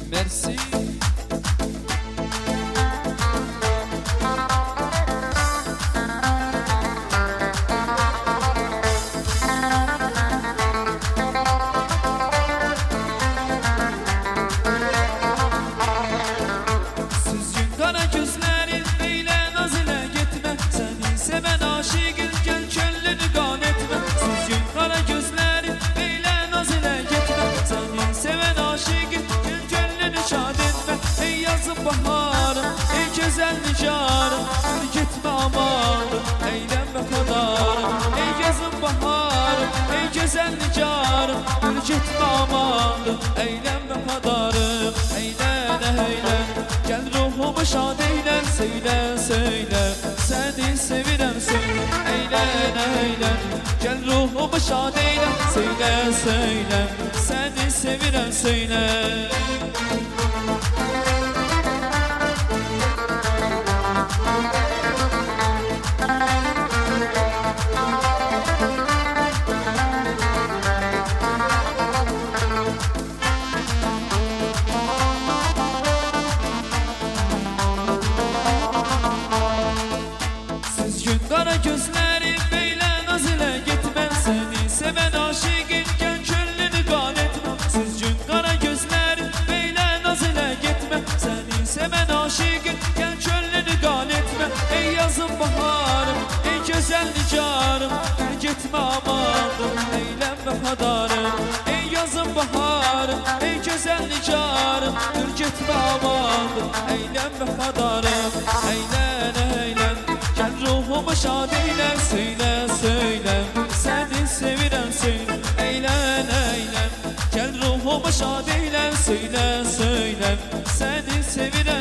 Merci. Süzgün kara gözlerin beyle naz ile gitme, seni seven aşıkın gel çöllünü kan etme. Süzgün kara gözlerin beyle naz ile gitme, seni seven aşıkın gel çöllünü şad etme. Ey yazın baharım, ey güzel nicarım, gitme amanım, eğlenme kadarım. Ey yazın baharım, ey güzel nicarım, gitme amanım, eğlenme kadarım. Eğlen eğlen, gel ruhumu şad eyle, söyle söyle, seni sevirem söyle. Eğlen eğlen, gel ruhumu şad eyle, söyle söyle, seni sevirem söyle. Süzgün kara gözleri beyle naz ile gitmem, seni seven aşıkın gel çöllünü kan etmem. Süzgün kara gözleri beyle naz ile gitmem, seni seven aşıkın gel çöllünü kan etmem. Ey yazın baharım, ey güzel nicarım, gitme amanım, eğlenme kadarım. Ey yazın baharım, ey güzel nicarım, gitme amanım, eğlenme kadarım. Eğlen eğlen, gel ruhumu şad eyle, söyle söyle, seni sevirem söyle. Eğlen eğlen, gel ruhumu şad eyle, söyle söyle, seni sevirem.